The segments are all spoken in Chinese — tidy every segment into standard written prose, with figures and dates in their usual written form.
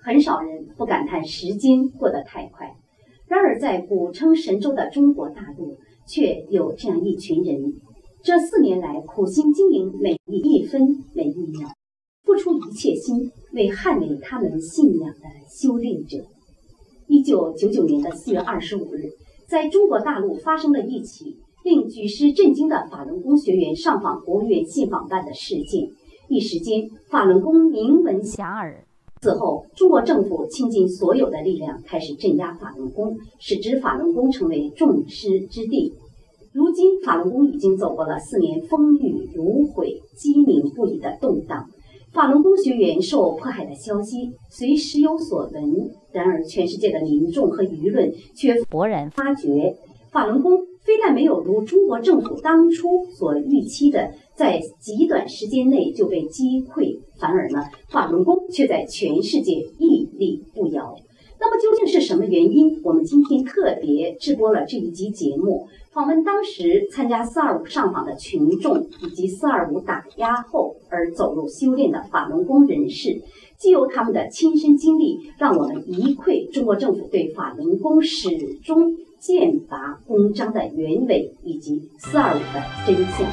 很少人不感叹时间过得太快。然而在古称神州的中国大陆，却有这样一群人，这4年来苦心经营每一分每一秒，付出一切心为捍卫他们信仰的修炼者。1999年的4月25日，在中国大陆发生了一起令举世震惊的法轮功学员上访国务院信访办的事件，一时间法轮功名闻遐迩。此后，中国政府倾尽所有的力量，开始镇压法轮功，使之法轮功成为众矢之的。如今，法轮功已经走过了4年风雨如晦、鸡鸣不已的动荡。法轮功学员受迫害的消息虽时有所闻，然而全世界的民众和舆论却勃然发觉，法轮功非但没有如中国政府当初所预期的在极短时间内就被击溃，反而呢，法轮功却在全世界屹立不摇。那么究竟是什么原因？我们今天特别制播了这一集节目，访问当时参加425上访的群众，以及425打压后而走入修炼的法轮功人士，既由他们的亲身经历，让我们一窥中国政府对法轮功始终剑拔公章的原委，以及425的真相。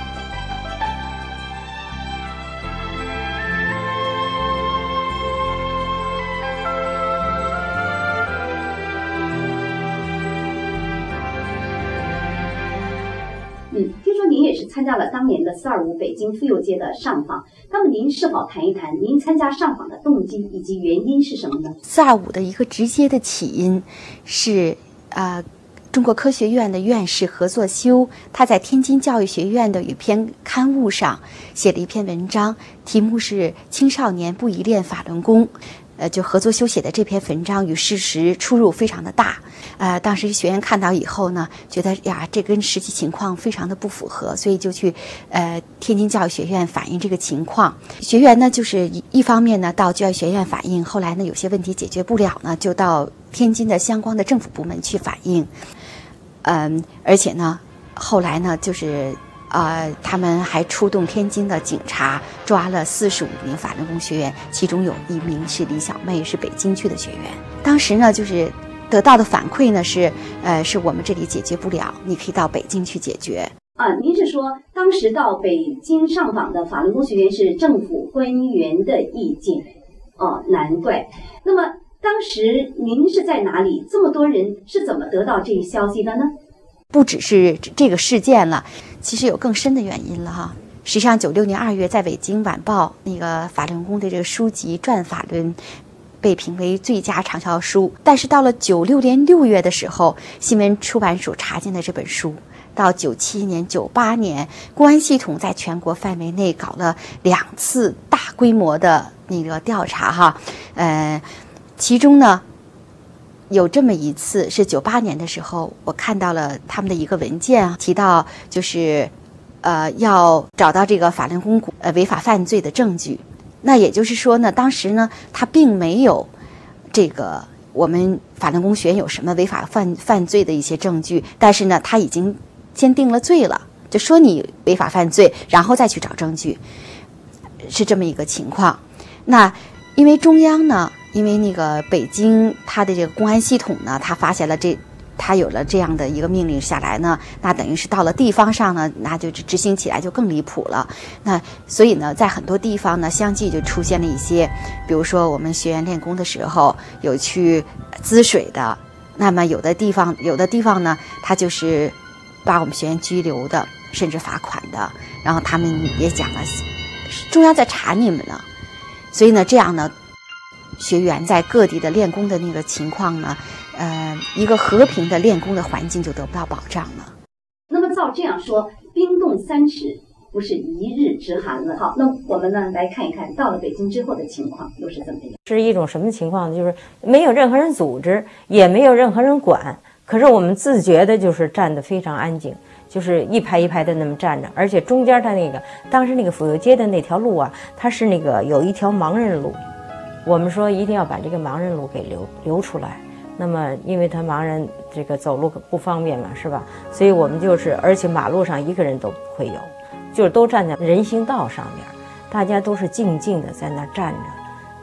听说您也是参加了当年的425北京妇幼节的上访，那么您是否谈一谈您参加上访的动机以及原因是什么呢 ？425的一个直接的起因是中国科学院的院士何作修，他在天津教育学院的一篇刊物上写了一篇文章，题目是《青少年不宜练法轮功》。就何作修写的这篇文章与事实出入非常的大，当时学员看到以后呢，觉得呀，这跟实际情况非常的不符合，所以就去天津教育学院反映这个情况。学员呢，就是一方面呢到教育学院反映，后来呢有些问题解决不了呢，就到天津的相关的政府部门去反映，而且呢，后来呢就是他们还出动天津的警察抓了45名法轮功学员，其中有1名是李小妹，是北京去的学员。当时呢，就是得到的反馈呢是我们这里解决不了，你可以到北京去解决。 您是说当时到北京上访的法轮功学员是政府官员的意见？难怪。那么当时您是在哪里？这么多人是怎么得到这一消息的呢？ 不只是这个事件了，其实有更深的原因了哈。实际上96年2月，在北京晚报那个法轮功的这个书籍《转法轮》被评为最佳畅销书，但是到了96年6月的时候，新闻出版署查禁了这本书。到97年、98年，公安系统在全国范围内搞了2次大规模的那个调查哈，其中呢，有这么一次是98年的时候，我看到了他们的一个文件提到，就是要找到这个法轮功违法犯罪的证据。那也就是说呢，当时呢他并没有这个我们法轮功学员有什么违法犯罪的一些证据，但是呢他已经先定了罪了，就说你违法犯罪，然后再去找证据，是这么一个情况。那因为中央呢，因为那个北京它的这个公安系统呢，它发现了它有了这样的一个命令下来呢，那等于是到了地方上呢，那就执行起来就更离谱了。那所以呢，在很多地方呢，相继就出现了一些，比如说我们学员练功的时候有去滋水的，那么有的地方呢，它就是把我们学员拘留的，甚至罚款的。然后他们也讲了，中央在查你们呢。所以呢，这样呢，学员在各地的练功的那个情况呢，一个和平的练功的环境就得不到保障了。 那么照这样说，冰冻3尺不是一日之寒了。好，那我们呢来看一看到了北京之后的情况又是怎么样？ 是一种什么情况呢？就是没有任何人组织，也没有任何人管，可是我们自觉的就是站得非常安静。就是一排一排的那么站着，而且中间它那个当时那个府右街的那条路啊，它是那个有一条盲人路，我们说一定要把这个盲人路给留出来。那么因为他盲人这个走路不方便嘛，是吧？所以我们就是而且马路上一个人都不会有，就是都站在人行道上面，大家都是静静的在那站着。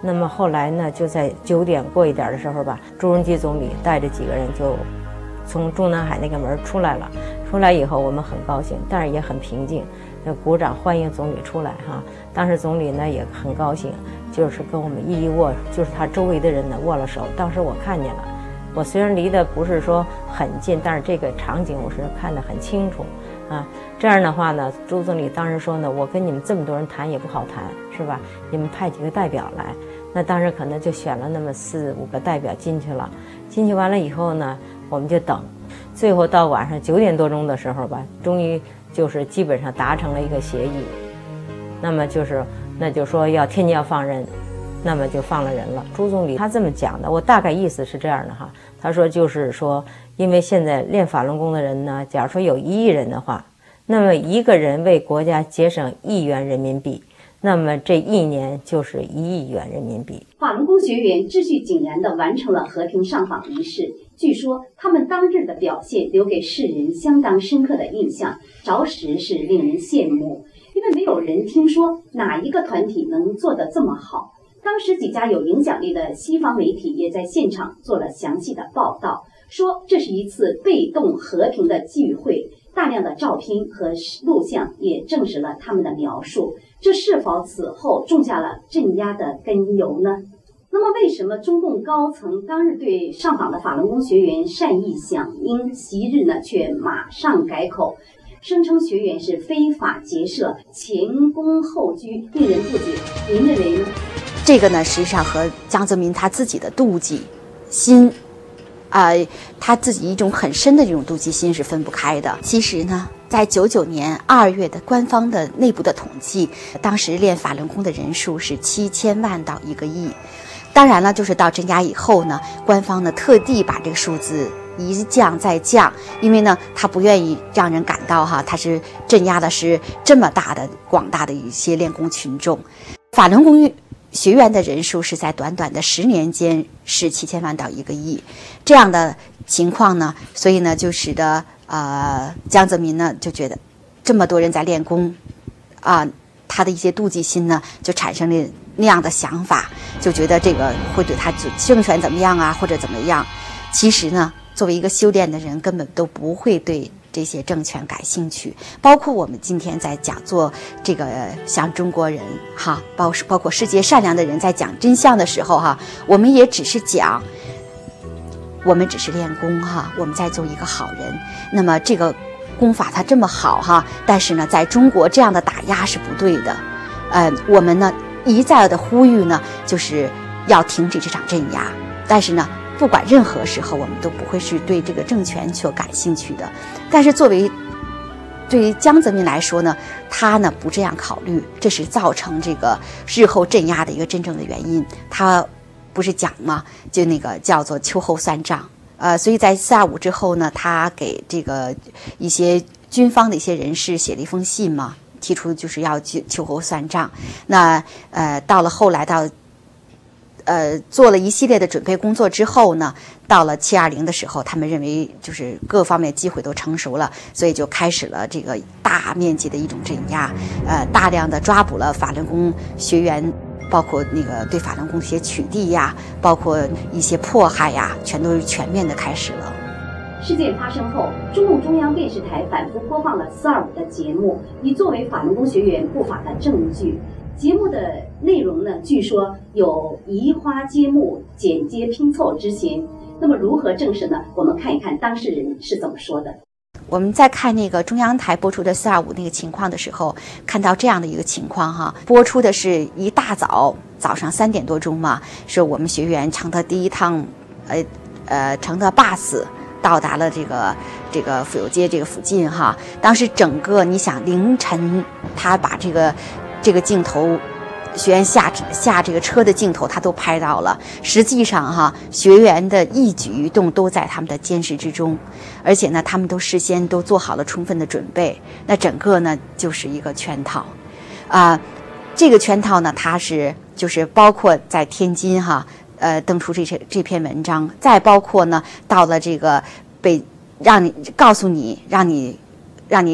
那么后来呢，就在9点过一点的时候吧，朱镕基总理带着几个人就从中南海那个门出来了。出来以后，我们很高兴，但是也很平静，就鼓掌欢迎总理出来哈。当时总理呢也很高兴，就是跟我们一握，就是他周围的人呢握了手。当时我看见了，我虽然离得不是说很近，但是这个场景我是看得很清楚啊。这样的话呢，朱总理当时说呢，我跟你们这么多人谈也不好谈，是吧？你们派几个代表来。那当时可能就选了那么4、5个代表进去了。进去完了以后呢，我们就等。最后到晚上9点多钟的时候吧，终于就是基本上达成了一个协议。那么那就说天津要放人，那么就放了人了。朱总理他这么讲的，我大概意思是这样的哈。他说就是说，因为现在练法轮功的人呢，假如说有1亿人的话，那么1个人为国家节省1亿元人民币。那么这1年就是1亿元人民币。 法轮功学员秩序井然地完成了和平上访仪式。据说他们当日的表现留给世人相当深刻的印象，着实是令人羡慕。因为没有人听说哪一个团体能做得这么好。当时几家有影响力的西方媒体也在现场做了详细的报道，说这是一次被动和平的聚会。大量的照片和录像也证实了他们的描述，这是否此后种下了镇压的根由呢？那么为什么中共高层当日对上访的法轮功学员善意响应，昔日呢却马上改口，声称学员是非法结社，前恭后居，令人不解。您认为呢？ 这个呢，实际上和江泽民他自己的妒忌心他自己一种很深的这种妒忌心是分不开的。其实呢，在99年2月的官方的内部的统计，当时练法轮功的人数是7000万到1个亿。当然了，就是到镇压以后呢，官方呢特地把这个数字一降再降，因为呢他不愿意让人感到他是镇压的是这么大的广大的一些练功群众。法轮功学员的人数是在短短的10年间是7000万到1个亿，这样的情况呢，所以呢就使得江泽民呢就觉得这么多人在练功他的一些妒忌心呢就产生了那样的想法，就觉得这个会对他政权怎么样或者怎么样。其实呢，作为一个修炼的人，根本都不会对这些政权感兴趣。包括我们今天在讲做这个像中国人包括世界善良的人在讲真相的时候我们也只是讲我们只是练功我们在做一个好人。那么这个功法它这么好但是呢在中国这样的打压是不对的。我们呢一再的呼吁呢，就是要停止这场镇压。但是呢不管任何时候，我们都不会是对这个政权所感兴趣的。但是对于江泽民来说呢，他呢不这样考虑，这是造成这个日后镇压的一个真正的原因。他不是讲吗？就那个叫做秋后算账。所以在4.25之后呢，他给这个一些军方的一些人士写了一封信嘛，提出就是要秋后算账。那到了后来做了一系列的准备工作之后呢，到了720的时候，他们认为就是各方面机会都成熟了，所以就开始了这个大面积的一种镇压，大量的抓捕了法轮功学员，包括那个对法轮功一些取缔包括一些迫害全都是全面的开始了。 事件发生后，中共中央电视台反复播放了4.25的节目，以作为法轮功学员不法的证据。节目的内容呢，据说有移花接木、剪接拼凑之嫌。那么如何证实呢？我们看一看当事人是怎么说的。 我们在看那个中央台播出的4.25那个情况的时候，看到这样的一个情况播出的是一大早上3点多钟嘛，是我们学员乘的第一趟乘的 bus 到达了这个府右街这个附近当时整个你想凌晨，他把这个镜头，学员下这个车的镜头他都拍到了。实际上学员的一举一动都在他们的监视之中，而且呢他们都事先都做好了充分的准备。那整个呢就是一个圈套这个圈套呢它就是包括在天津登出这篇文章，再包括呢到了这个让你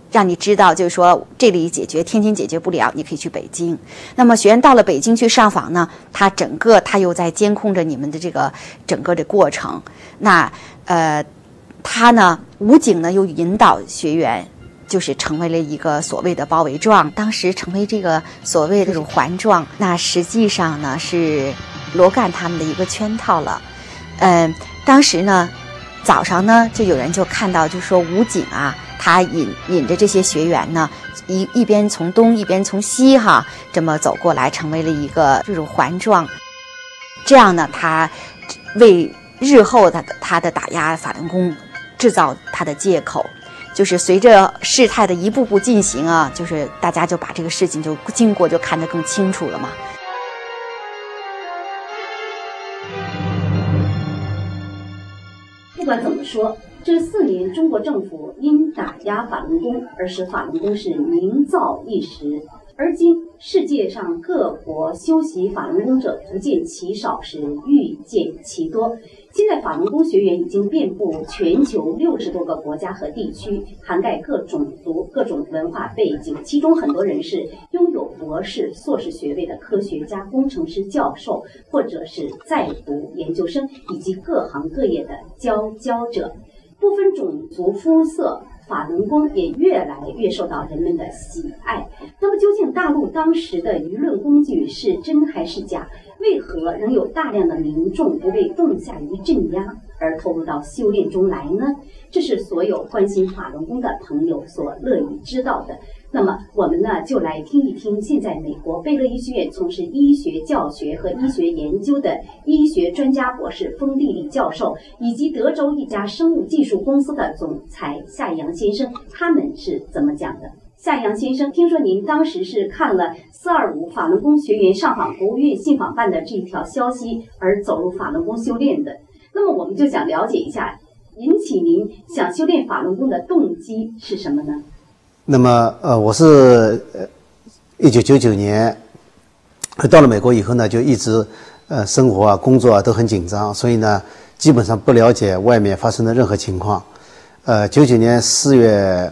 让你知道，就是说这里解决，天津解决不了，你可以去北京。那么学员到了北京去上访呢，他又在监控着你们的这个整个的过程。那他呢，武警呢又引导学员，就是成为了一个所谓的包围状。当时成为这个所谓的这种环状，那实际上呢是罗干他们的一个圈套了。当时呢，早上呢就有人就看到，就说武警啊，他引着这些学员呢，一边从东一边从西哈这么走过来，成为了一个这种环状。这样呢，他为日后他的打压法轮功制造他的借口。就是随着事态的一步步进行啊，就是大家就把这个事情就经过就看得更清楚了嘛。 不管怎么说，这4年中国政府因打压法轮功而使法轮功是名噪一时，而今世界上各国修习法轮功者不见其少，是愈见其多。现在法轮功学员已经遍布全球60多个国家和地区，涵盖各种族、各种文化背景，其中很多人是拥有博士、硕士学位的科学家、工程师、教授，或者是在读研究生，以及各行各业的佼佼者。不分种族肤色，法轮功也越来越受到人们的喜爱。那么究竟大陆当时的舆论工具是真还是假？为何仍有大量的民众不被动下于镇压而投入到修炼中来呢？这是所有关心法轮功的朋友所乐意知道的。那么我们呢，就来听一听现在美国贝勒医学院从事医学教学和医学研究的医学专家博士封丽丽教授，以及德州一家生物技术公司的总裁夏阳先生，他们是怎么讲的。夏阳先生，听说您当时是看了425法轮功学员上访国务院信访办的这一条消息而走入法轮功修炼的。那么我们就想了解一下，引起您想修炼法轮功的动机是什么呢？ 那么我是1999年到了美国以后呢，就一直生活啊、工作啊都很紧张，所以呢，基本上不了解外面发生的任何情况。99年4月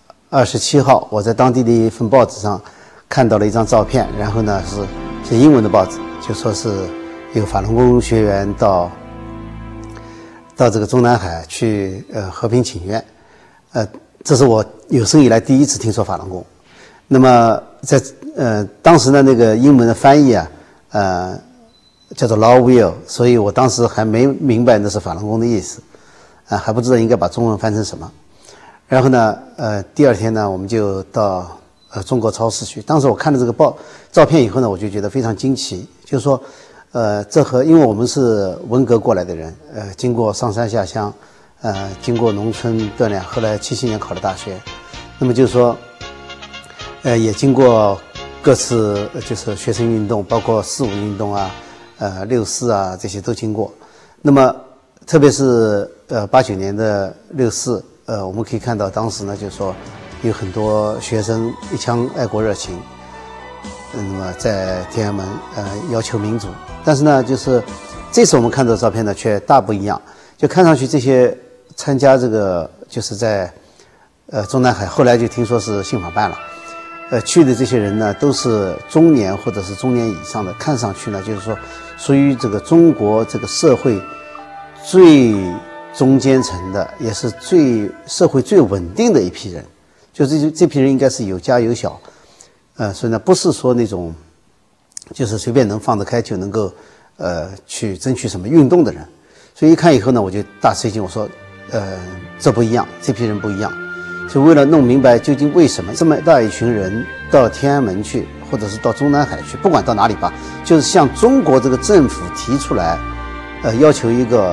27号，我在当地的一份报纸上看到了一张照片，然后呢是英文的报纸，就说是有法轮功学员到这个中南海去和平请愿，这是我有生以来第一次听说法轮功。那么在当时的那个英文的翻译啊，叫做 Law Will， 所以我当时还没明白那是法轮功的意思，还不知道应该把中文翻成什么。然后呢，第二天呢，我们就到中国超市去。当时我看了这个照片以后呢，我就觉得非常惊奇，就是说，因为我们是文革过来的人，经过上山下乡，经过农村锻炼，后来77年考了大学，那么就是说，也经过各次就是学生运动，包括4·5运动啊，6·4啊这些都经过。那么特别是89年的6·4。我们可以看到当时呢，就是说有很多学生一腔爱国热情，那么在天安门要求民主。但是呢，就是这次我们看到的照片呢，却大不一样。就看上去这些参加这个就是在中南海，后来就听说是信访办了，去的这些人呢，都是中年或者是中年以上的，看上去呢，就是说属于这个中国这个社会最中间层的，也是社会最稳定的一批人，就这批人应该是有家有小，所以呢，不是说那种就是随便能放得开就能够去争取什么运动的人。所以一看以后呢，我就大吃一惊，我说这不一样，这批人不一样。所以为了弄明白究竟为什么这么大一群人到天安门去，或者是到中南海去，不管到哪里吧，就是向中国这个政府提出来要求一个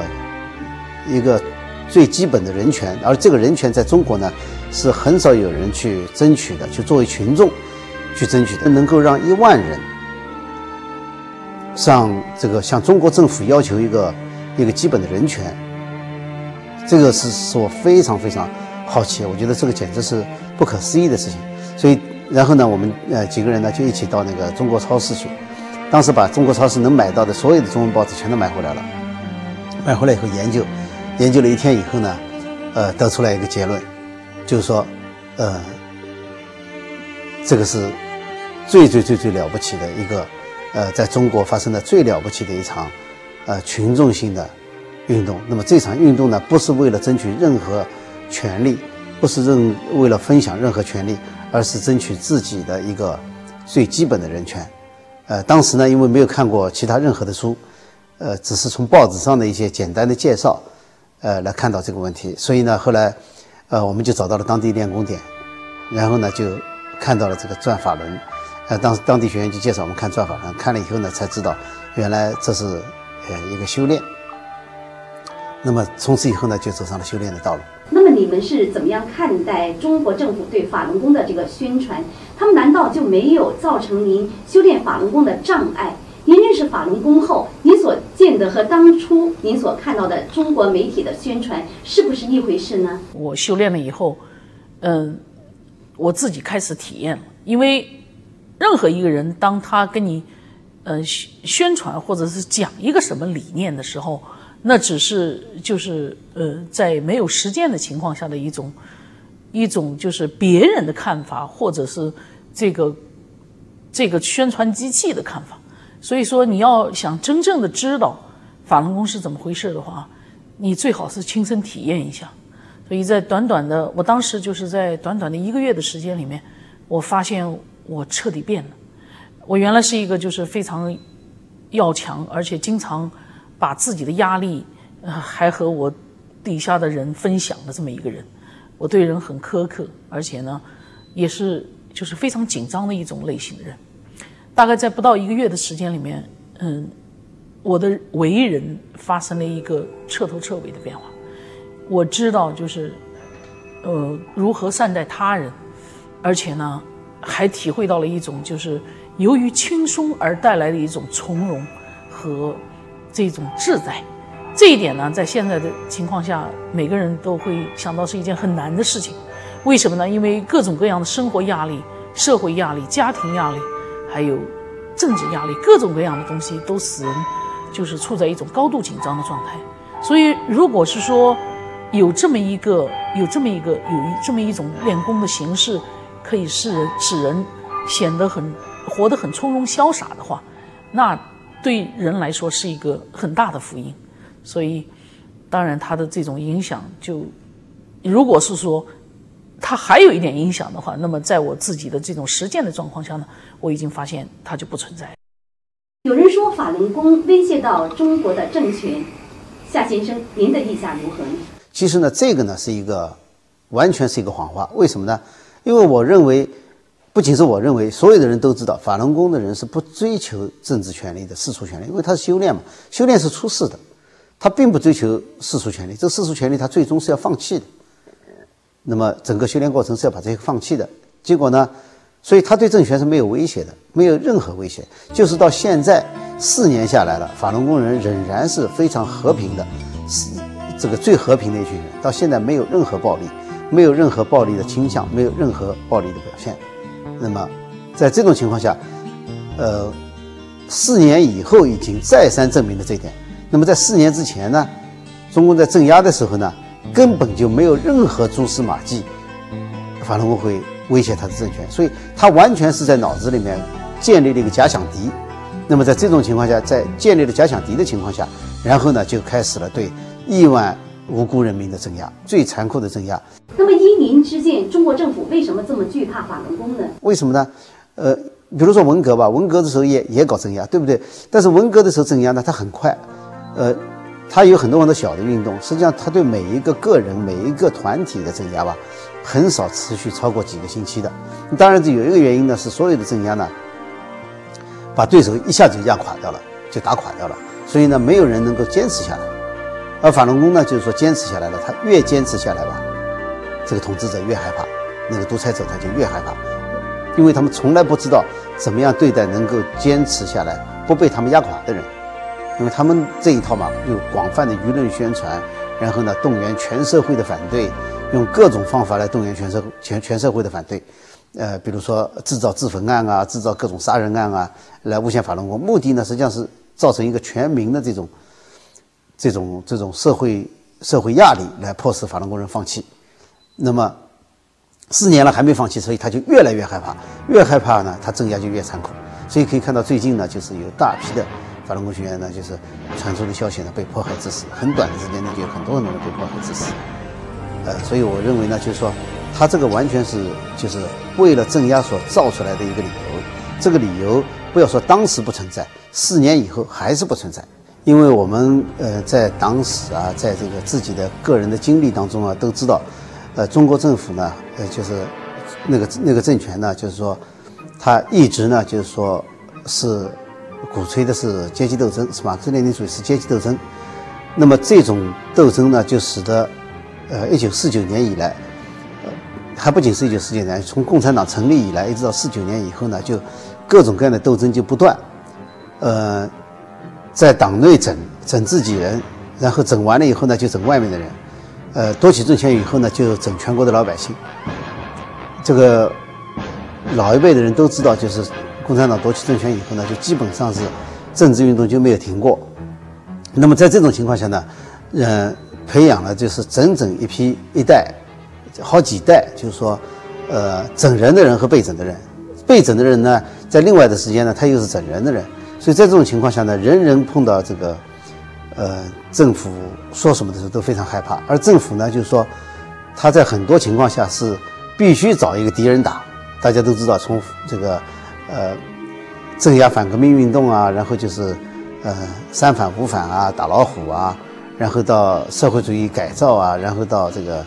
最基本的人权，而这个人权在中国呢是很少有人去争取的，就作为群众去争取的，能够让1万人向中国政府要求一个基本的人权，这个是我非常非常好奇，我觉得这个简直是不可思议的事情。所以然后呢，我们几个人呢就一起到那个中国超市去，当时把中国超市能买到的所有的中文报纸全都买回来了，买回来以后研究了1天以后呢，得出来一个结论，就是说， 这个是最了不起的一个，在中国发生的最了不起的一场，群众性的运动。那么这场运动呢，不是为了争取任何权利，不是为了分享任何权利，而是争取自己的一个最基本的人权。当时呢，因为没有看过其他任何的书，只是从报纸上的一些简单的介绍，来看到这个问题。所以呢，后来，我们就找到了当地练功点，然后呢，就看到了这个转法轮。当地学员就介绍我们看转法轮，看了以后呢，才知道原来这是一个修炼。那么从此以后呢，就走上了修炼的道路。 那么你们是怎么样看待中国政府对法轮功的这个宣传？他们难道就没有造成您修炼法轮功的障碍？您认识法轮功后，您所见的和当初您所看到的中国媒体的宣传是不是一回事呢？ 我修炼了以后，我自己开始体验了，因为任何一个人当他跟你宣传或者是讲一个什么理念的时候，那只是就是在没有实践的情况下的一种就是别人的看法，或者是这个宣传机器的看法。所以说你要想真正的知道法轮功是怎么回事的话，你最好是亲身体验一下。所以在我当时就是在短短的1个月的时间里面，我发现我彻底变了。我原来是一个就是非常要强，而且经常把自己的压力还和我底下的人分享的这么一个人。我对人很苛刻，而且呢也是就是非常紧张的一种类型的人。大概在不到1个月的时间里面，我的为人发生了一个彻头彻尾的变化。我知道就是如何善待他人，而且呢还体会到了一种就是由于轻松而带来的一种从容和这种自在。这一点呢，在现在的情况下，每个人都会想到是一件很难的事情。为什么呢？因为各种各样的生活压力、社会压力、家庭压力，还有政治压力，各种各样的东西都使人就是处在一种高度紧张的状态。所以如果是说有这么一种练功的形式，可以使人显得活得很从容潇洒的话，那对人来说是一个很大的福音。所以当然它的这种影响，就如果是说它还有一点影响的话，那么在我自己的这种实践的状况下呢，我已经发现它就不存在。 有人说法轮功威胁到中国的政权，夏先生，您的意下如何呢？ 其实呢，这个呢完全是一个谎话。为什么呢？因为我认为，不仅是我认为，所有的人都知道，法轮功的人是不追求政治权利的世俗权利，因为他是修炼嘛，修炼是出世的，他并不追求世俗权利，这世俗权利他最终是要放弃的。那么整个修炼过程是要把这个放弃的。结果呢，所以他对政权是没有威胁的，没有任何威胁。就是到现在4年下来了，法轮功人仍然是非常和平的，是这个最和平的一群人，到现在没有任何暴力，没有任何暴力的倾向，没有任何暴力的表现。那么在这种情况下4年以后已经再三证明了这一点。那么在4年之前呢，中共在镇压的时候呢，根本就没有任何蛛丝马迹法轮功会威胁他的政权，所以他完全是在脑子里面建立了一个假想敌。那么在这种情况下，在建立了假想敌的情况下，然后呢就开始了对亿万无辜人民的镇压，最残酷的镇压。 那么依您之见，中国政府为什么这么惧怕法轮功呢？ 为什么呢？比如说文革吧，文革的时候也搞镇压，对不对？但是文革的时候镇压呢，它很快，它有很多小的运动，实际上它对每一个个人、每一个团体的镇压吧，很少持续超过几个星期的。当然，这有一个原因呢，是所有的镇压呢，把对手一下子就压垮掉了，就打垮掉了，所以呢，没有人能够坚持下来。而法轮功呢，就是说坚持下来了，他越坚持下来吧，这个统治者越害怕，那个独裁者他就越害怕，因为他们从来不知道怎么样对待能够坚持下来、不被他们压垮的人。因为他们这一套嘛，有广泛的舆论宣传，然后呢，动员全社会的反对，用各种方法来动员全社会的反对。比如说制造自焚案啊，制造各种杀人案啊，来诬陷法轮功，目的呢实际上是造成一个全民的这种社会压力，来迫使法轮功人放弃。那么 4年了还没放弃，所以他就越来越害怕，越害怕呢，他镇压就越残酷。所以可以看到最近呢，就是有大批的法轮功学员呢，就是传出的消息呢被迫害致死，很短的时间内就有很多人被迫害致死。所以我认为呢，就是说他这个完全是就是为了镇压所造出来的一个理由。这个理由不要说当时不存在，4年以后还是不存在。因为我们在党史啊，在这个自己的个人的经历当中啊，都知道，中国政府呢，就是那个政权呢，就是说，他一直呢，就是说是鼓吹的是阶级斗争，是马克思列宁主义是阶级斗争。那么这种斗争呢，就使得1949年以来，还不仅是1949年，从共产党成立以来，一直到49年以后呢，就各种各样的斗争就不断，在党内整自己人，然后整完了以后呢，就整外面的人，夺取政权以后呢，就整全国的老百姓。这个老一辈的人都知道，就是共产党夺取政权以后呢，就基本上是政治运动就没有停过。那么在这种情况下呢，培养了就是整整一代，好几代，就是说，整人的人和被整的人，被整的人呢，在另外的时间呢，他又是整人的人。所以在这种情况下呢，人人碰到这个政府说什么的时候都非常害怕，而政府呢，就是说他在很多情况下是必须找一个敌人打。大家都知道，从这个镇压反革命运动啊，然后就是三反五反啊，打老虎啊，然后到社会主义改造啊，然后到这个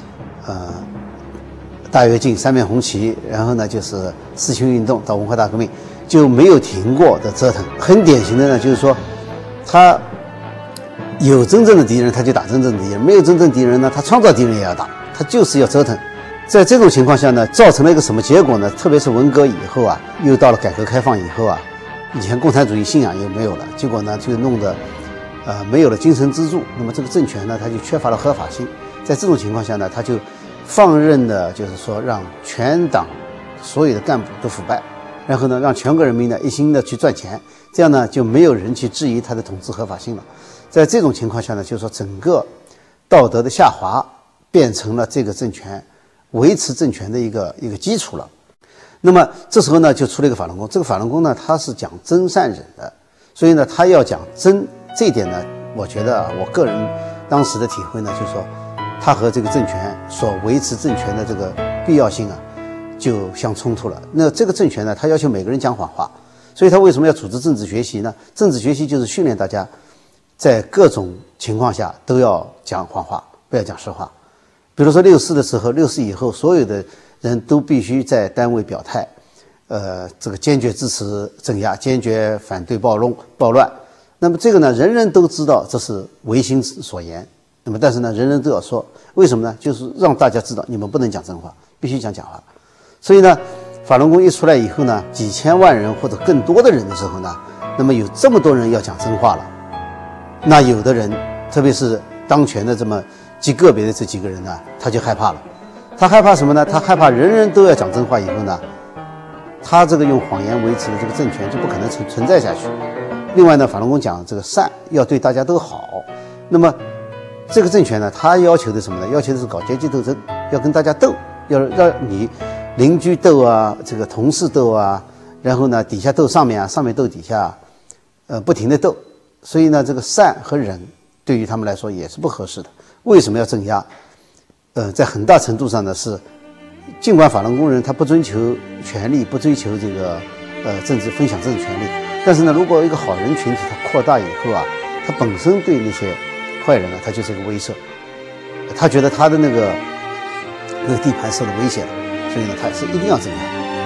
大跃进、三面红旗，然后呢就是四清运动到文化大革命，就没有停过的折腾。很典型的呢，就是说他有真正的敌人，他就打真正的敌人；没有真正敌人呢，他创造敌人也要打，他就是要折腾。在这种情况下呢，造成了一个什么结果呢？特别是文革以后啊，又到了改革开放以后啊，以前共产主义信仰又没有了，结果呢就弄得没有了精神支柱，那么这个政权呢，它就缺乏了合法性。在这种情况下呢，他就放任的，就是说让全党所有的干部都腐败，然后呢让全国人民呢一心的去赚钱，这样呢就没有人去质疑他的统治合法性了。在这种情况下呢，就是说整个道德的下滑变成了这个政权维持政权的一个基础了。那么这时候呢，就出了一个法轮功。这个法轮功呢，它是讲真善忍的，所以呢，它要讲真。这一点呢，我觉得我个人当时的体会呢，就是说，它和这个政权所维持政权的这个必要性啊，就相冲突了。那这个政权呢，它要求每个人讲谎话，所以它为什么要组织政治学习呢？政治学习就是训练大家在各种情况下都要讲谎话，不要讲实话。比如说64的时候，64以后，所有的人都必须在单位表态，这个坚决支持镇压，坚决反对暴乱。那么这个呢，人人都知道这是违心所言。那么但是呢，人人都要说，为什么呢？就是让大家知道你们不能讲真话，必须讲假话。所以呢，法轮功一出来以后呢，几千万人或者更多的人的时候呢，那么有这么多人要讲真话了，那有的人，特别是当权的这么极个别的这几个人呢，他就害怕了。他害怕什么呢？他害怕人人都要讲真话以后呢，他这个用谎言维持的这个政权就不可能存在下去。另外呢，法轮功讲这个善，要对大家都好。那么这个政权呢，他要求的什么呢？要求的是搞阶级斗争，要跟大家斗，要让你邻居斗啊，这个同事斗啊，然后呢底下斗上面啊，上面斗底下，不停的斗。所以呢，这个善和忍对于他们来说也是不合适的。为什么要镇压？在很大程度上呢是，尽管法轮功人他不追求权力，不追求这个分享政治权利，但是呢，如果一个好人群体它扩大以后啊，它本身对那些坏人啊，他就是一个威慑，他觉得他的那个地盘受了威胁了，所以呢，他是一定要镇压。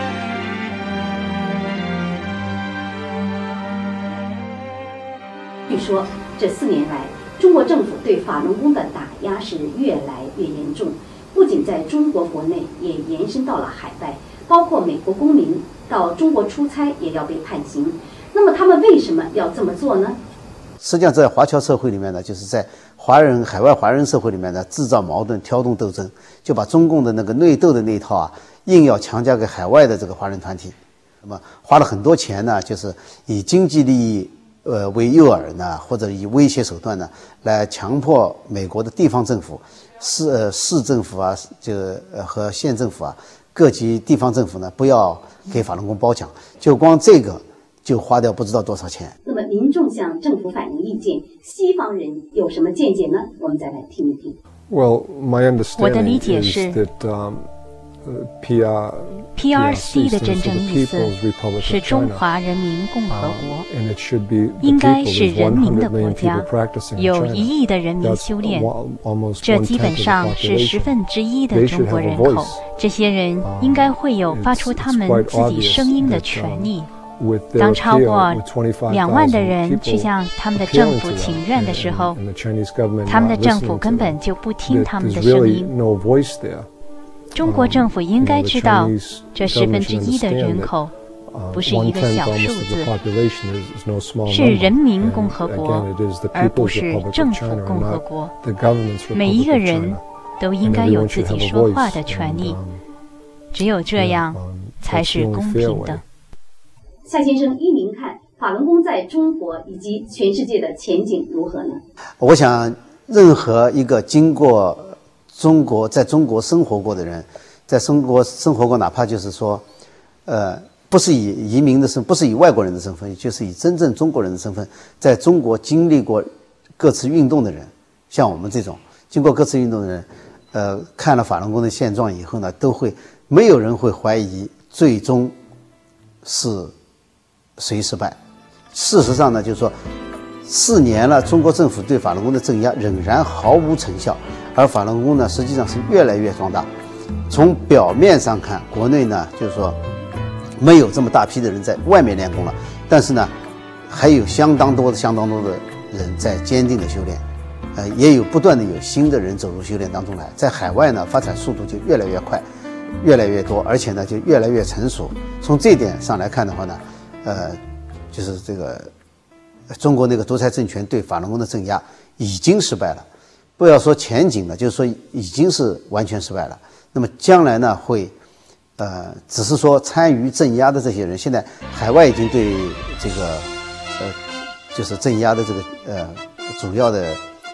据说这4年来，中国政府对法轮功的打压是越来越严重，不仅在中国国内，也延伸到了海外，包括美国公民到中国出差也要被判刑。那么他们为什么要这么做呢？ 实际上在华侨社会里面呢，就是在海外华人社会里面呢，制造矛盾，挑动斗争，就把中共的那个内斗的那一套啊，硬要强加给海外的这个华人团体。那么花了很多钱呢，就是以经济利益为诱饵呢，或者以威胁手段呢，来强迫美国的地方政府、市政府啊，和县政府啊，各级地方政府呢，不要给法轮功包奖，就光这个就花掉不知道多少钱。 那么民众向政府反映意见，西方人有什么见解呢？我们再来听一听。 Well, my understanding 我的理解是 is that, PRC 的真正意思是中华人民共和国，应该是人民的国家，有1亿的人民修炼，这基本上是1/10的中国人口。这些人应该会有发出他们自己声音的权利。当超过2万的人去向他们的政府请愿的时候，他们的政府根本就不听他们的声音。中国政府应该知道，这1/10的人口不是一个小数字，是人民共和国，而不是政府共和国。每一个人都应该有自己说话的权利，只有这样才是公平的。 夏先生，依您看，法轮功在中国以及全世界的前景如何呢？ 我想，任何一个经过在中国生活过的人，在中国生活过，哪怕就是说，不是以移民的身份，不是以外国人的身份，就是以真正中国人的身份，在中国经历过各次运动的人，像我们这种经过各次运动的人，看了法轮功的现状以后呢，没有人会怀疑最终是谁失败。事实上呢，就是说4年了，中国政府对法轮功的镇压仍然毫无成效，而法轮功呢，实际上是越来越壮大。从表面上看，国内呢，就是说没有这么大批的人在外面练功了，但是呢，还有相当多的人在坚定的修炼，也有不断的有新的人走入修炼当中来。在海外呢，发展速度就越来越快，越来越多，而且呢，就越来越成熟。从这点上来看的话呢，就是这个中国那个独裁政权对法轮功的镇压已经失败了，不要说前景了，就是说已经是完全失败了。那么将来呢，会只是说参与镇压的这些人，现在海外已经对这个就是镇压的这个主要的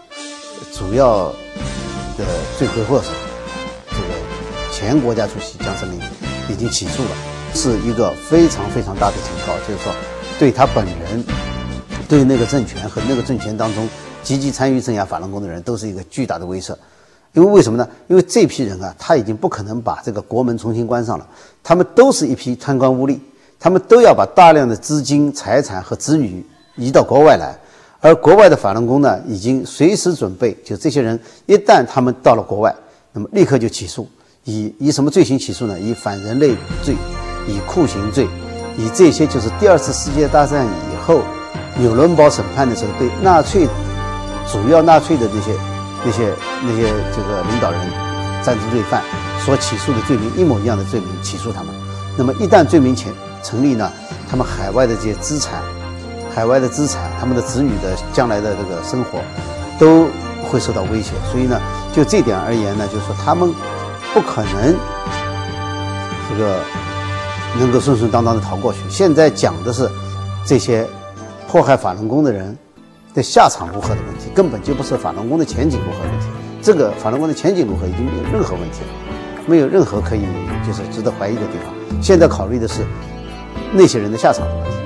罪魁祸首，这个前国家主席江泽民已经起诉了，是一个非常非常大的警告，就是说对他本人，对那个政权和那个政权当中积极参与镇压法轮功的人都是一个巨大的威慑。因为为什么呢？因为这批人啊，他已经不可能把这个国门重新关上了，他们都是一批贪官污吏，他们都要把大量的资金、财产和子女移到国外来，而国外的法轮功呢，已经随时准备，就这些人一旦他们到了国外，那么立刻就起诉，以什么罪行起诉呢？以反人类罪，以酷刑罪，以这些就是第2次世界大战以后纽伦堡审判的时候对主要纳粹的那些这个领导人、战争罪犯所起诉的罪名一模一样的罪名起诉他们。那么一旦罪名成立呢，他们海外的这些资产、他们的子女的将来的这个生活都会受到威胁。所以呢，就这点而言呢，就是说他们不可能这个能够顺顺当当的逃过去。现在讲的是这些迫害法轮功的人的下场如何的问题，根本就不是法轮功的前景如何的问题。这个法轮功的前景如何已经没有任何问题了，没有任何可以就是值得怀疑的地方。现在考虑的是那些人的下场的问题。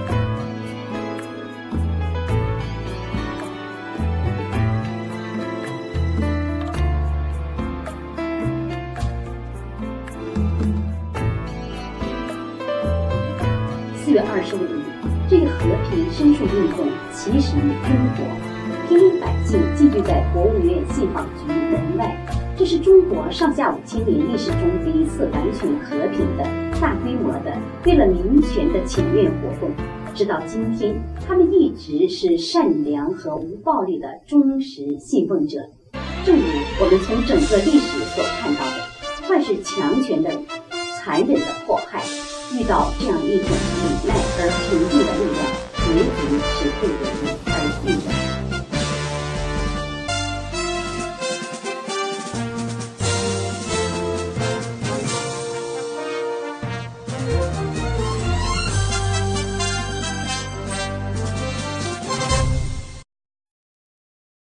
4月25日，这个和平申诉运动起始于中国，平民百姓集聚在国务院信访局门外。这是中国上下5000年历史中第一次完全和平的大规模的为了民权的请愿活动。直到今天，他们一直是善良和无暴力的忠实信奉者。正如我们从整个历史所看到的，坏是强权的残忍的迫害，遇到这样一种礼赖而平静的力量，结局是不容易。